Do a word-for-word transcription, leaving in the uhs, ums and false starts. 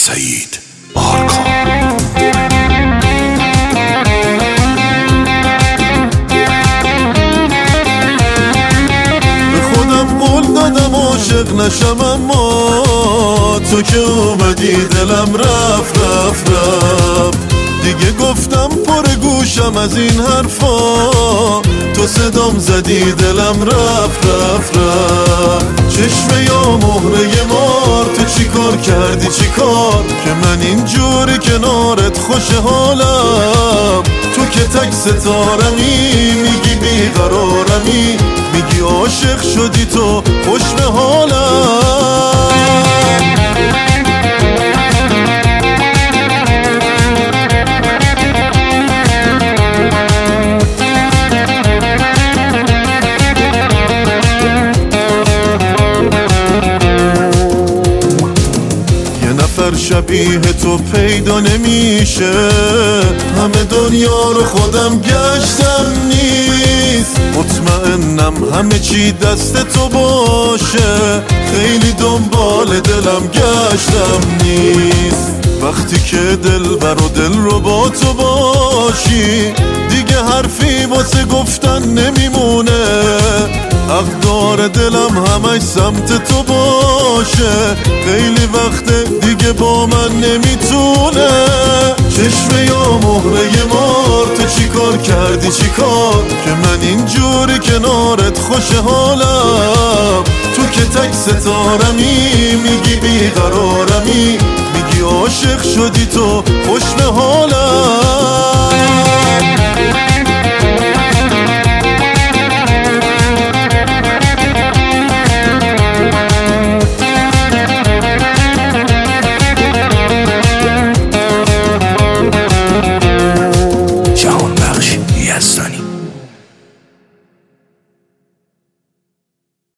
سعید آرکان. به خودم قول دادم عاشق نشم، اما تو که اومدی دلم رفت رفت رفت. دیگه گفتم پر گوشم از این حرفا، تو صدام زدی دلم رفت رفت رفت. چشمه یا مهره مار، تو چی کار کردی چی کار که من اینجوری کنارت خوش حالم؟ تو که تک ستارمی، میگی بیقرارمی، میگی عاشق شدی تو خوش به حالم. شبیه تو پیدا نمیشه، همه دنیا رو خودم گشتم نیست. مطمئنم همه چی دست تو باشه، خیلی دنبال دلم گشتم نیست. وقتی که دل بر و دل رو با تو باشی، دیگه حرفی واسه گفتن نمیمونه. حق داره دلم همش سمت تو باشه، خیلی وقته دیگه با من نمیتونه. چشمه یا مهره مار، تو چی کار کردی چی کار که من اینجوری کنارت خوش حالم؟ تو که تک ستارمی، میگی بیقرارمی، میگی عاشق شدی تو خوش به حالم.